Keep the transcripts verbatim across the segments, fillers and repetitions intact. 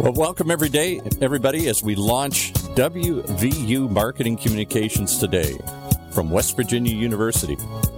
Well, welcome every day, everybody, as we launch W V U Marketing Communications Today from West Virginia University,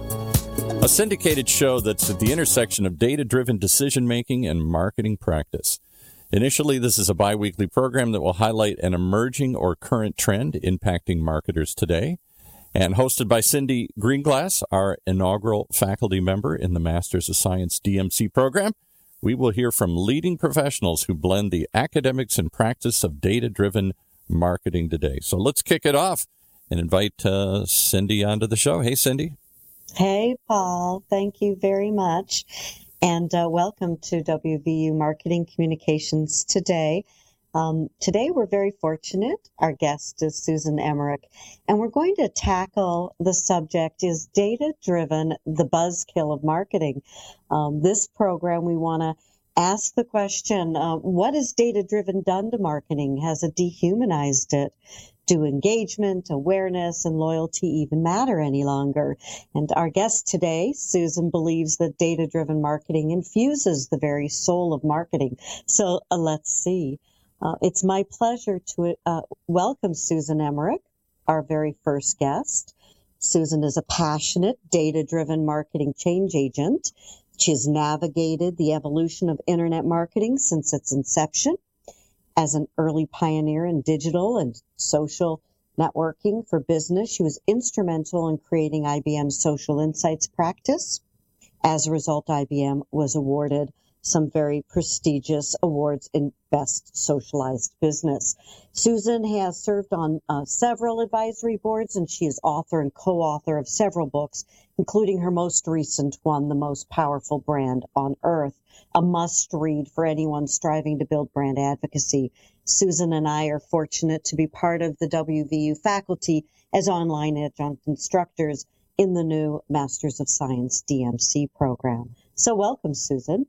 a syndicated show that's at the intersection of data-driven decision-making and marketing practice. Initially, this is a bi-weekly program that will highlight an emerging or current trend impacting marketers today. And hosted by Cindy Greenglass, our inaugural faculty member in the Masters of Science D M C program, we will hear from leading professionals who blend the academics and practice of data-driven marketing today. So let's kick it off and invite uh, Cindy onto the show. Hey, Cindy. Hey, Paul. Thank you very much. And uh, welcome to W V U Marketing Communications Today. Um, today, we're very fortunate. Our guest is Susan Emmerich, and we're going to tackle the subject, is data-driven the buzzkill of marketing? Um, this program, we want to ask the question, uh, what has data-driven done to marketing? Has it dehumanized it? Do engagement, awareness, and loyalty even matter any longer? And our guest today, Susan, believes that data-driven marketing infuses the very soul of marketing. So uh, let's see. Uh, it's my pleasure to uh, welcome Susan Emmerich, our very first guest. Susan is a passionate, data-driven marketing change agent. She has navigated the evolution of internet marketing since its inception. As an early pioneer in digital and social networking for business, she was instrumental in creating I B M's Social Insights practice. As a result, I B M was awarded some very prestigious awards in Best Socialized Business. Susan has served on uh, several advisory boards, and she is author and co-author of several books, including her most recent one, The Most Powerful Brand on Earth, a must-read for anyone striving to build brand advocacy. Susan and I are fortunate to be part of the W V U faculty as online adjunct instructors in the new Masters of Science D M C program. So welcome, Susan.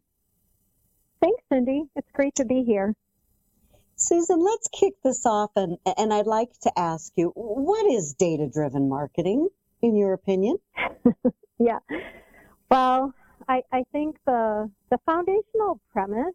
Thanks, Cindy. It's great to be here. Susan, let's kick this off, and, and I'd like to ask you, what is data-driven marketing, in your opinion? Yeah. Well, I, I think the, the foundational premise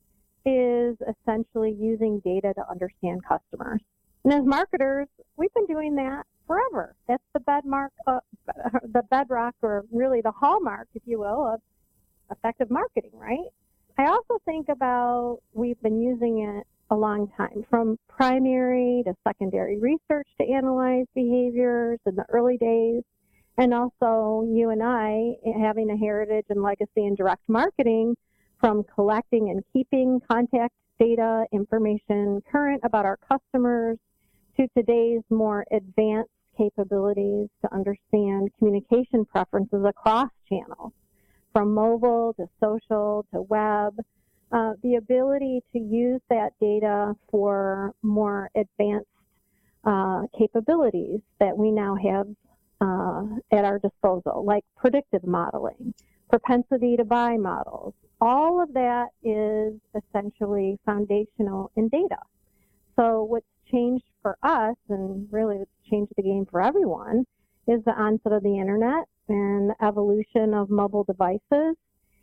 is essentially using data to understand customers. And as marketers, we've been doing that forever. That's the bedmark, uh, the bedrock, or really the hallmark, if you will, of effective marketing, right? I also think about we've been using it a long time, from primary to secondary research to analyze behaviors in the early days, and also you and I having a heritage and legacy in direct marketing, from collecting and keeping contact data, information current about our customers, to today's more advanced capabilities to understand communication preferences across channels, from mobile to social to web, uh, the ability to use that data for more advanced uh, capabilities that we now have uh, at our disposal, like predictive modeling, propensity to buy models. All of that is essentially foundational in data. So what's changed for us, and really what's changed the game for everyone, is the onset of the internet and the evolution of mobile devices.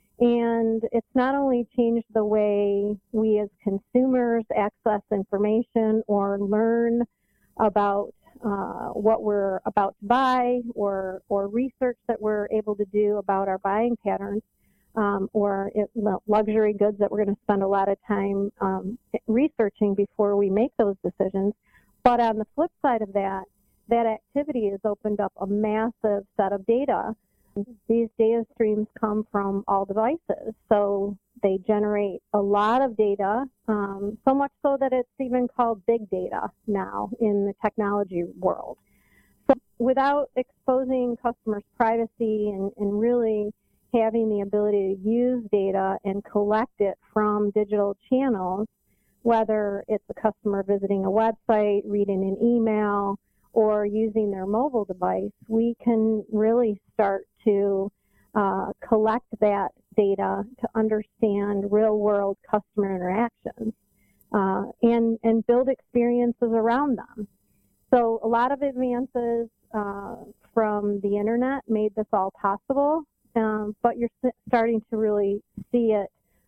And it's not only changed the way we as consumers access information or learn about uh, what we're about to buy, or, or research that we're able to do about our buying patterns, um, or it, luxury goods that we're going to spend a lot of time um, researching before we make those decisions. But on the flip side of that, that activity has opened up a massive set of data. These data streams come from all devices, so they generate a lot of data, um, so much so that it's even called big data now in the technology world. So without exposing customers' privacy and, and really having the ability to use data and collect it from digital channels, whether it's a customer visiting a website, reading an email, or using their mobile device, we can really start to uh, collect that data to understand real-world customer interactions uh, and, and build experiences around them. So a lot of advances uh, from the internet made this all possible, um, but you're starting to really see it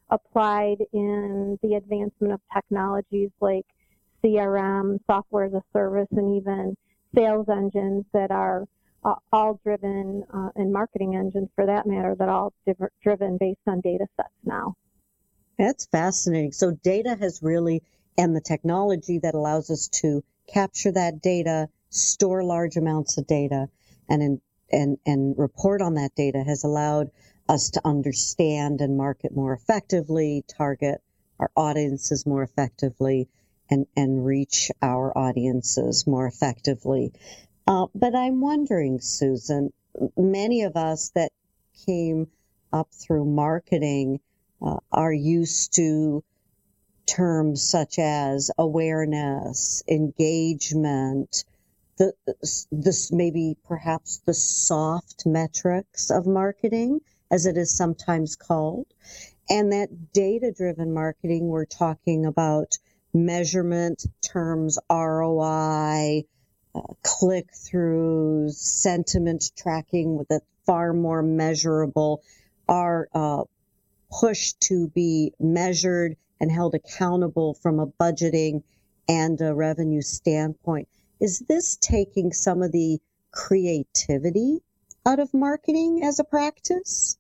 applied in the advancement of technologies like C R M, software as a service, and even sales engines that are uh, all driven, uh, and marketing engines for that matter, that are all div- driven based on data sets now. That's fascinating. So data has really, and the technology that allows us to capture that data, store large amounts of data, and in, and and report on that data has allowed us to understand and market more effectively, target our audiences more effectively, and, and reach our audiences more effectively. Uh, but I'm wondering, Susan, many of us that came up through marketing uh, are used to terms such as awareness, engagement, the this maybe perhaps the soft metrics of marketing, as it is sometimes called. And that data-driven marketing, we're talking about measurement terms, R O I, uh, click-throughs, sentiment tracking with a far more measurable, are uh, pushed to be measured and held accountable from a budgeting and a revenue standpoint. Is this taking some of the creativity out of marketing as a practice?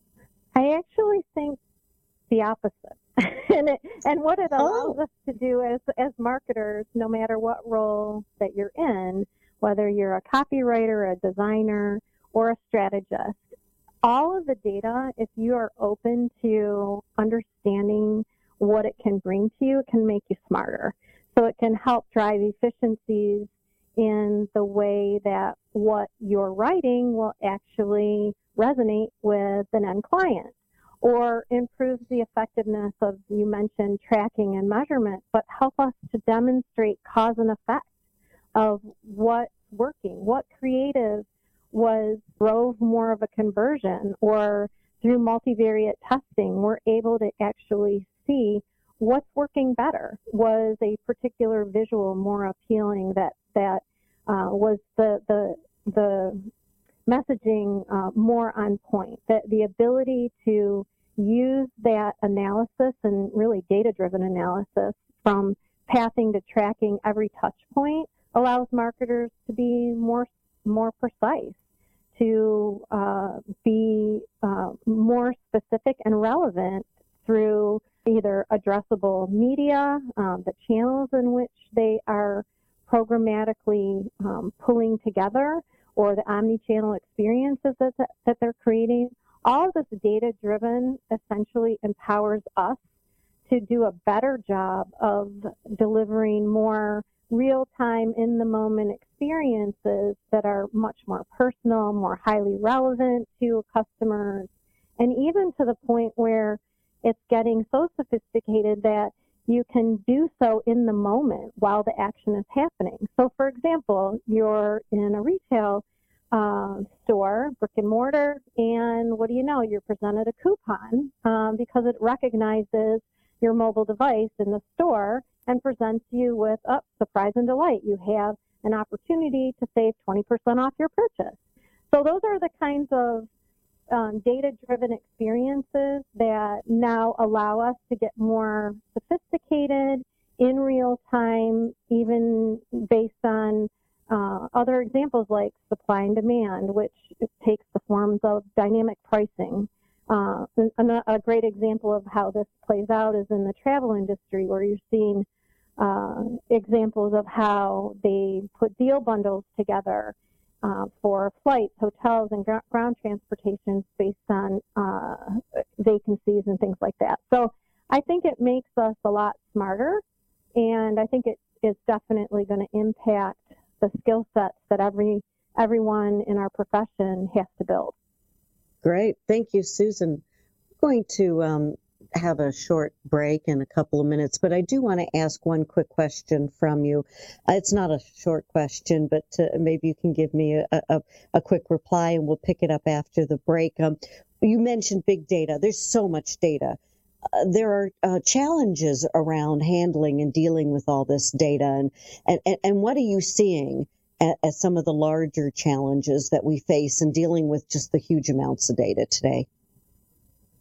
I actually think the opposite. and it, and what it allows oh. us to do as as marketers, no matter what role that you're in, whether you're a copywriter, a designer, or a strategist, all of the data, if you are open to understanding what it can bring to you, it can make you smarter. So it can help drive efficiencies in the way that what you're writing will actually resonate with an end client, or improves the effectiveness of, you mentioned, tracking and measurement, but help us to demonstrate cause and effect of what's working, what creative was drove more of a conversion, or through multivariate testing, we're able to actually see what's working better. Was a particular visual more appealing, that that uh, was the the the messaging uh, more on point? That the ability to use that analysis, and really data-driven analysis, from pathing to tracking every touch point, allows marketers to be more more precise, to uh, be uh, more specific and relevant through either addressable media, um, the channels in which they are programmatically um, pulling together, or the omni-channel experiences that, that they're creating. All of this data-driven essentially empowers us to do a better job of delivering more real-time, in-the-moment experiences that are much more personal, more highly relevant to customers, and even to the point where it's getting so sophisticated that you can do so in the moment while the action is happening. So, for example, you're in a retail uh, store, brick and mortar, and what do you know? You're presented a coupon um, because it recognizes your mobile device in the store and presents you with, oh, surprise and delight. You have an opportunity to save twenty percent off your purchase. So those are the kinds of um, data-driven experiences that now allow us to get more sophisticated in real time, even based on uh, other examples like supply and demand, which takes the forms of dynamic pricing. Uh, a, a great example of how this plays out is in the travel industry, where you're seeing uh, examples of how they put deal bundles together uh, for flights, hotels, and gr- ground transportations based on uh, vacancies and things like that. So I think it makes us a lot smarter, and I think it is definitely going to impact the skill sets that every everyone in our profession has to build. Great. Thank you, Susan. I'm going to um, have a short break in a couple of minutes, but I do want to ask one quick question from you. Uh, it's not a short question, but uh, maybe you can give me a, a, a quick reply, and we'll pick it up after the break. Um, you mentioned big data. There's so much data. Uh, there are uh, challenges around handling and dealing with all this data, and, and, and what are you seeing as some of the larger challenges that we face in dealing with just the huge amounts of data today?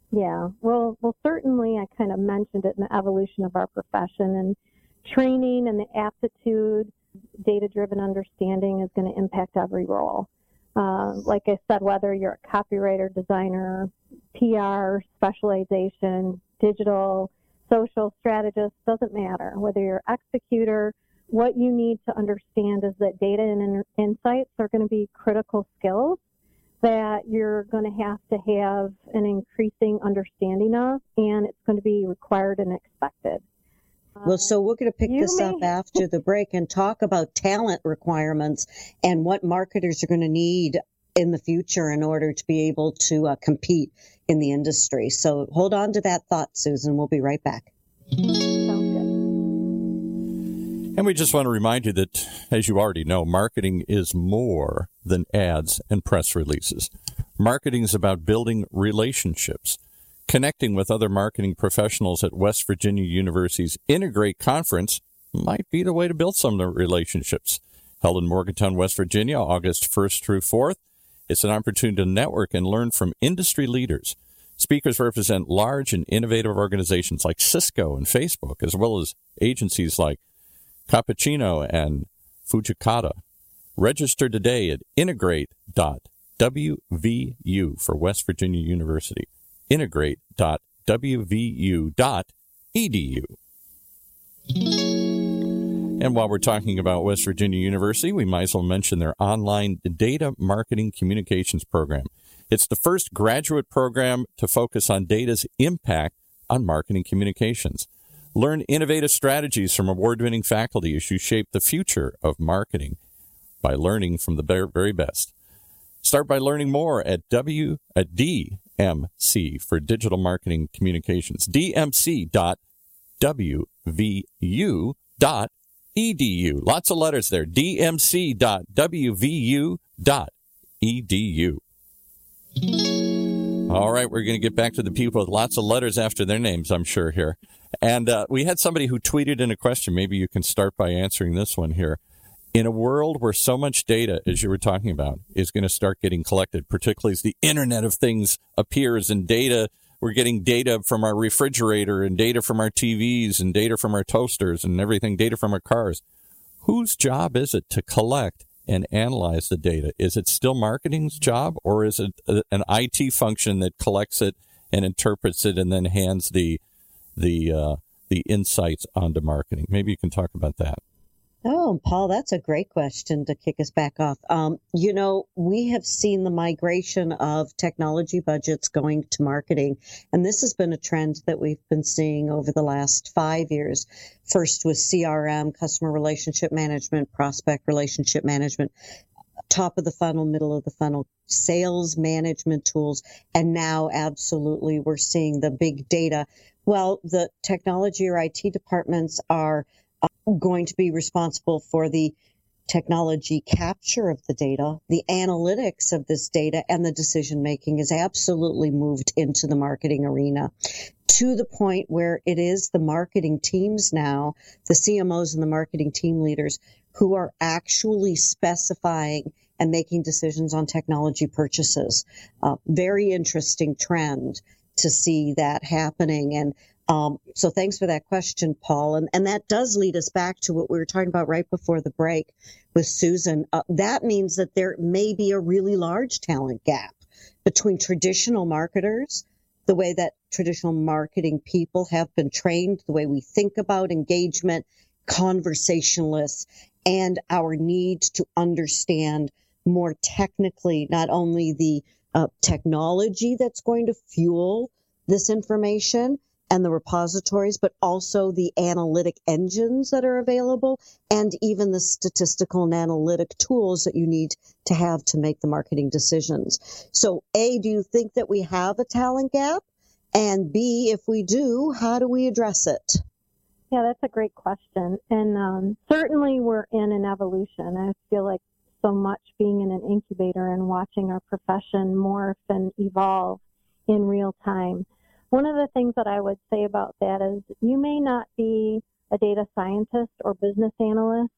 Yeah, well, well, certainly I kind of mentioned it in the evolution of our profession, and training and the aptitude, data-driven understanding is going to impact every role. Uh, like I said, whether you're a copywriter, designer, P R, specialization, digital, social strategist, doesn't matter. Whether you're executor, what you need to understand is that data and in- insights are going to be critical skills that you're going to have to have an increasing understanding of, and it's going to be required and expected. Well, so we're going to pick You this may- up after the break and talk about talent requirements and what marketers are going to need in the future in order to be able to uh, compete in the industry. So hold on to that thought, Susan. We'll be right back. Sounds good. And we just want to remind you that, as you already know, marketing is more than ads and press releases. Marketing is about building relationships. Connecting with other marketing professionals at West Virginia University's Integrate Conference might be the way to build some of the relationships. Held in Morgantown, West Virginia, August first through fourth. It's an opportunity to network and learn from industry leaders. Speakers represent large and innovative organizations like Cisco and Facebook, as well as agencies like Cappuccino and Fujikata. Register today at integrate dot w v u for West Virginia University. integrate dot w v u dot e d u. And while we're talking about West Virginia University, we might as well mention their online data marketing communications program. It's the first graduate program to focus on data's impact on marketing communications. Learn innovative strategies from award-winning faculty as you shape the future of marketing by learning from the very best. Start by learning more at W at D M C for Digital Marketing Communications. D M C dot w v u dot e d u. Lots of letters there. D M C dot w v u dot e d u. All right, we're going to get back to the people with lots of letters after their names, I'm sure, here. And uh, we had somebody who tweeted in a question. Maybe you can start by answering this one here. In a world where so much data, as you were talking about, is going to start getting collected, particularly as the Internet of Things appears and data, we're getting data from our refrigerator and data from our T Vs and data from our toasters and everything, data from our cars. Whose job is it to collect and analyze the data? Is it still marketing's job, or is it a, an I T function that collects it and interprets it and then hands the the uh, the insights onto marketing? Maybe you can talk about that. Oh, Paul, that's a great question to kick us back off. Um, you know, we have seen the migration of technology budgets going to marketing, and this has been a trend that we've been seeing over the last five years. First with C R M, customer relationship management, prospect relationship management, top of the funnel, middle of the funnel, sales management tools, and now absolutely we're seeing the big data. Well, the technology or I T departments are going to be responsible for the technology capture of the data. The analytics of this data and the decision making is absolutely moved into the marketing arena, to the point where it is the marketing teams now, the C M Os and the marketing team leaders, who are actually specifying and making decisions on technology purchases. Uh, very interesting trend to see that happening. And Um, so thanks for that question, Paul. And, and that does lead us back to what we were talking about right before the break with Susan. Uh, that means that there may be a really large talent gap between traditional marketers, the way that traditional marketing people have been trained, the way we think about engagement, conversationalists, and our need to understand more technically not only the uh, technology that's going to fuel this information and the repositories, but also the analytic engines that are available, and even the statistical and analytic tools that you need to have to make the marketing decisions. So, A, do you think that we have a talent gap? And B, if we do, how do we address it? Yeah, that's a great question. And um, certainly we're in an evolution. I feel like so much being in an incubator and watching our profession morph and evolve in real time. One of the things that I would say about that is you may not be a data scientist or business analyst,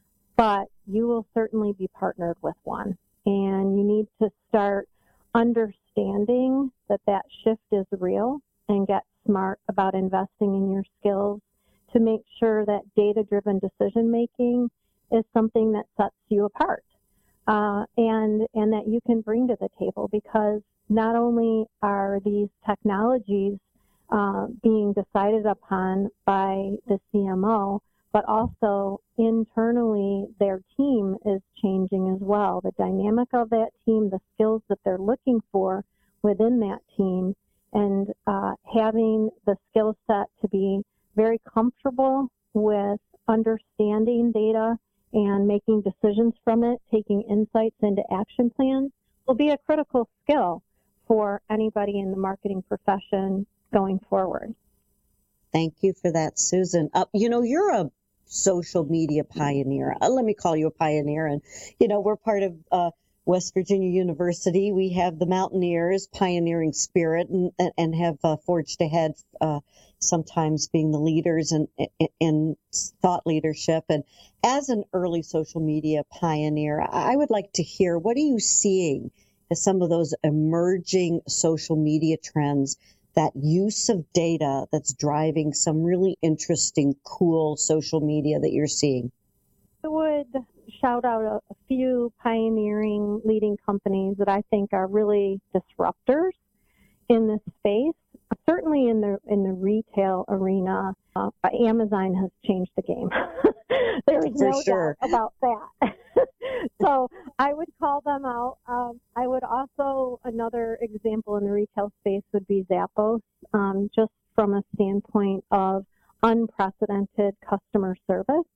but you will certainly be partnered with one. And you need to start understanding understanding that that shift is real and get smart about investing in your skills to make sure that data-driven decision-making is something that sets you apart uh, and, and that you can bring to the table, because not only are these technologies uh, being decided upon by the C M O, but also internally their team is changing as well. The dynamic of that team, the skills that they're looking for within that team, and uh, having the skill set to be very comfortable with understanding data and making decisions from it, taking insights into action plans, will be a critical skill for anybody in the marketing profession going forward. Thank you for that, Susan. Uh, you know, you're a social media pioneer. Uh, let me call you a pioneer. And, you know, we're part of uh, West Virginia University. We have the Mountaineers pioneering spirit and, and have uh, forged ahead, uh, sometimes being the leaders in, in, in thought leadership. And as an early social media pioneer, I would like to hear, what are you seeing as some of those emerging social media trends, that use of data that's driving some really interesting, cool social media that you're seeing? I would shout out a, a few pioneering leading companies that I think are really disruptors in this space. Certainly in the in the retail arena, uh, Amazon has changed the game. There is For no sure. doubt about that. So I would call them out. Um, I would also, another example in the retail space would be Zappos, um, just from a standpoint of unprecedented customer service.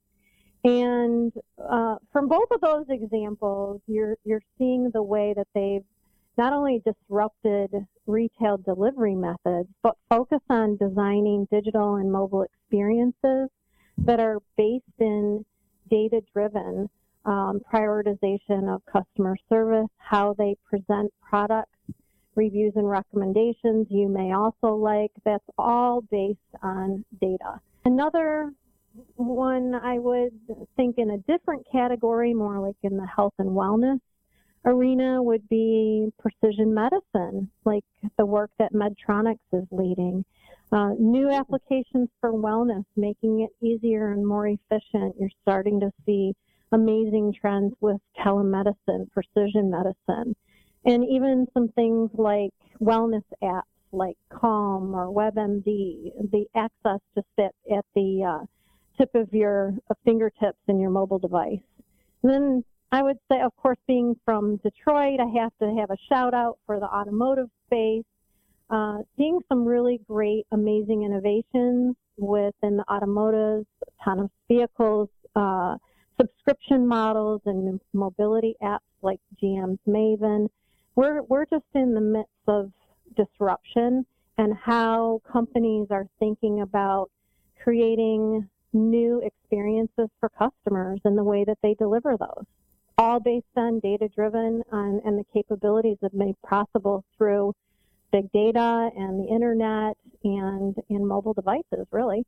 And uh, from both of those examples, you're you're seeing the way that they've not only disrupted retail delivery methods, but focus on designing digital and mobile experiences that are based in data-driven um, prioritization of customer service, how they present products, reviews and recommendations you may also like. That's all based on data. Another one I would think in a different category, more like in the health and wellness arena, would be precision medicine, like the work that Medtronic is leading. Uh, new applications for wellness, making it easier and more efficient. You're starting to see amazing trends with telemedicine, precision medicine, and even some things like wellness apps like Calm or WebMD, the access to sit at the uh, tip of your uh, fingertips in your mobile device. And then I would say, of course, being from Detroit, I have to have a shout out for the automotive space. Uh, seeing some really great, amazing innovations within the automotive, autonomous vehicles, uh, subscription models, and mobility apps like G M's Maven. We're we're just in the midst of disruption and how companies are thinking about creating new experiences for customers and the way that they deliver those, all based on data-driven and, and the capabilities that made possible through big data and the internet and, and mobile devices, really.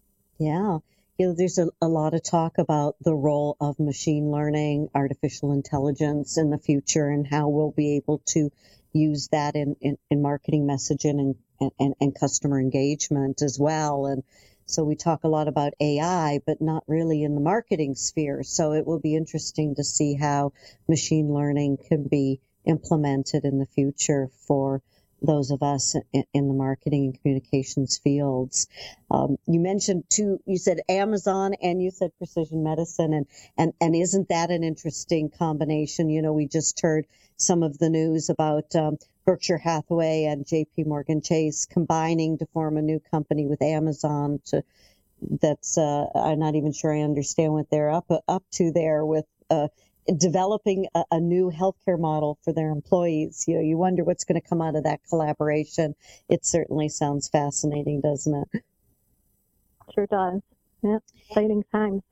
Yeah. You know, there's a, a lot of talk about the role of machine learning, artificial intelligence in the future, and how we'll be able to use that in, in, in marketing messaging and, and, and customer engagement as well. And so we talk a lot about A I, but not really in the marketing sphere. So it will be interesting to see how machine learning can be implemented in the future for those of us in, in the marketing and communications fields. Um, you mentioned two, you said Amazon and you said precision medicine. And, and, and isn't that an interesting combination? You know, we just heard some of the news about um, Berkshire Hathaway and J P Morgan Chase combining to form a new company with Amazon. To that's uh, I'm not even sure I understand what they're up up to there with uh, developing a, a new healthcare model for their employees. You know, you wonder what's going to come out of that collaboration. It certainly sounds fascinating, doesn't it? Sure does. Yeah, exciting times.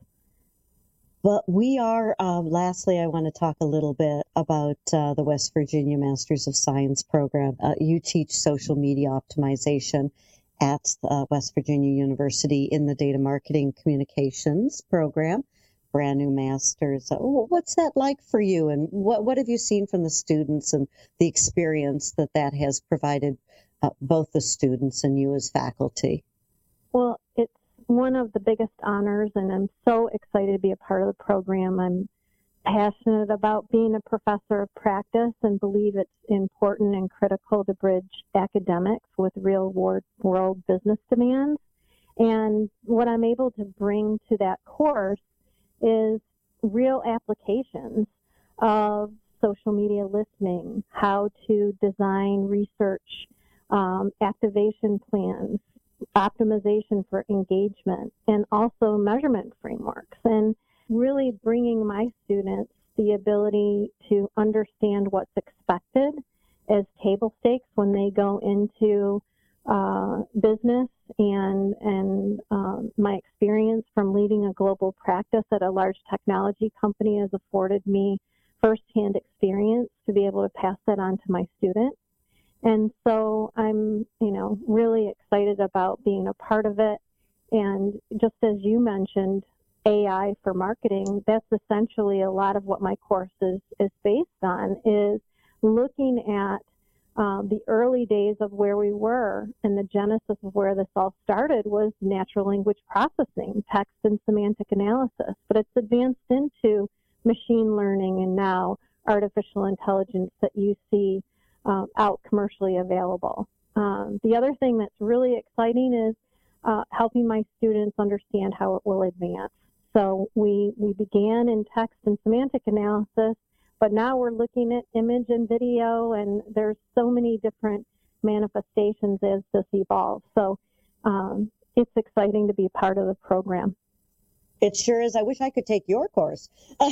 But we are, uh, lastly, I want to talk a little bit about uh, the West Virginia Masters of Science program. Uh, you teach social media optimization at uh, West Virginia University in the Data Marketing Communications program. brand new masters. Uh, what's that like for you, and what what have you seen from the students and the experience that that has provided uh, both the students and you as faculty? Well, it's one of the biggest honors, and I'm so excited to be a part of the program. I'm passionate about being a professor of practice and believe it's important and critical to bridge academics with real world business demands. And what I'm able to bring to that course is real applications of social media listening, how to design research, um, activation plans, optimization for engagement, and also measurement frameworks. And really bringing my students the ability to understand what's expected as table stakes when they go into uh, business, and and um, my experience from leading a global practice at a large technology company has afforded me firsthand experience to be able to pass that on to my students. And so I'm, you know, really excited about being a part of it. And just as you mentioned, A I for marketing, that's essentially a lot of what my course is, is based on, is looking at um, the early days of where we were, and the genesis of where this all started was natural language processing, text and semantic analysis. But it's advanced into machine learning and now artificial intelligence that you see um, out commercially available. Um, the other thing that's really exciting is uh, helping my students understand how it will advance. So we, we began in text and semantic analysis, but now we're looking at image and video, and there's so many different manifestations as this evolves. So um, it's exciting to be part of the program. It sure is. I wish I could take your course.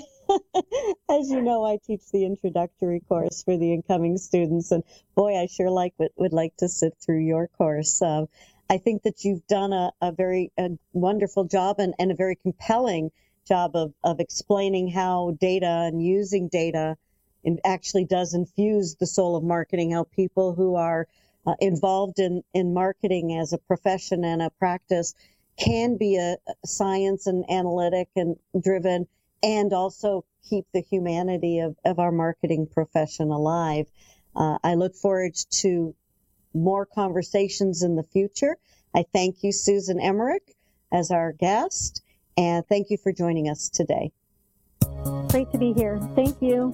As you know, I teach the introductory course for the incoming students, and boy, I sure like would, would like to sit through your course. Uh, I think that you've done a, a very a wonderful job and, and a very compelling job of, of explaining how data and using data in, actually does infuse the soul of marketing, how people who are uh, involved in, in marketing as a profession and a practice can be a, a science and analytic and driven, and also keep the humanity of, of our marketing profession alive. Uh, I look forward to more conversations in the future. I thank you, Susan Emmerich, as our guest, and thank you for joining us today. Great to be here. Thank you.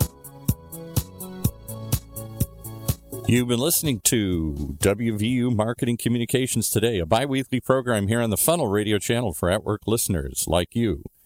You've been listening to W V U Marketing Communications Today, a biweekly program here on the Funnel Radio channel for at-work listeners like you.